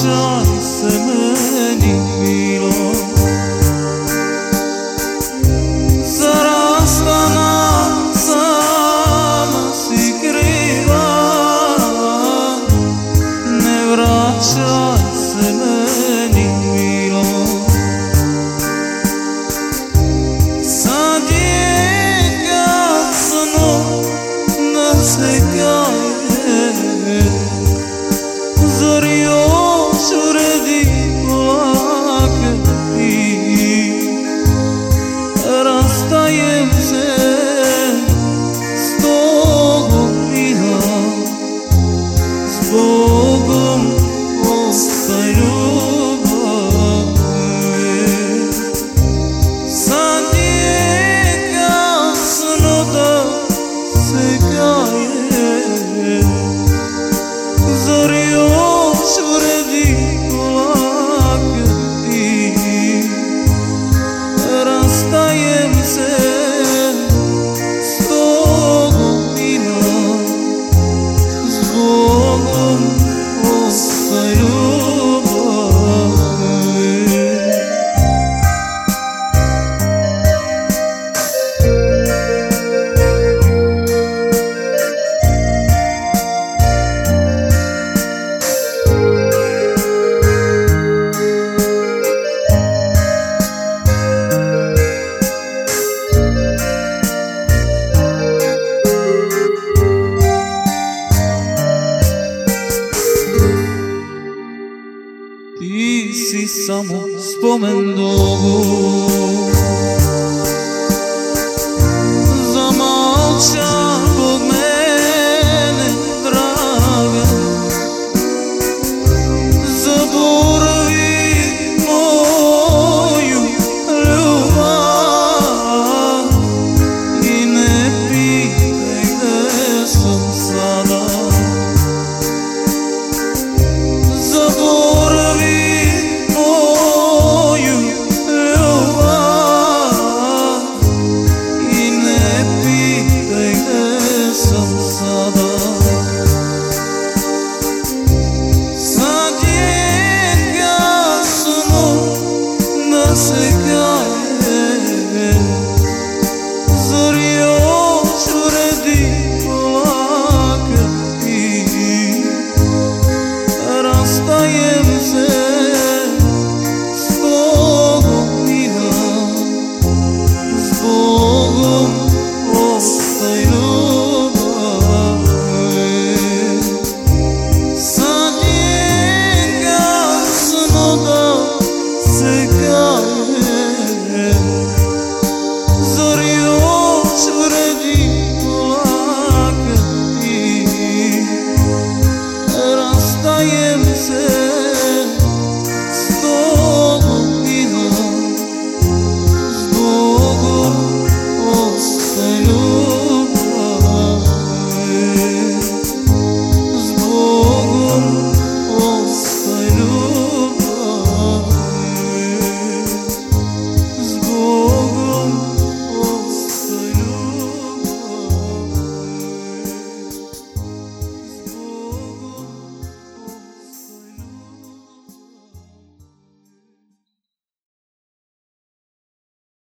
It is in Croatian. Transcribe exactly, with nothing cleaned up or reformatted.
vraćaj se meni milo. Za rastanak sama si kriva, ne vraćaj se meni milo. Sad je kasno da se kaje, zar još uredi plakati? Rastajem se s tobom i ja, zbogom ostaj ljubav. Sad je kasno da se kaje, zar još vredi plakati? Rastajem se s tobom i ja, zbogom ostaj ljubav. Ti si samo spomen dugu, zamolča zbog mene draga. Zaboravi moju ljubav i ne pitaj gde sam sada. Zaboravi moju ljubav i ne pitaj gde sam sada. Sad je kasno da se kaje, zar još vredi plakati? Rastajem se s tobom i ja, zbogom ostaj ljubav. Sad je kasno da se kaje, zar još vredi plakati? Rastajem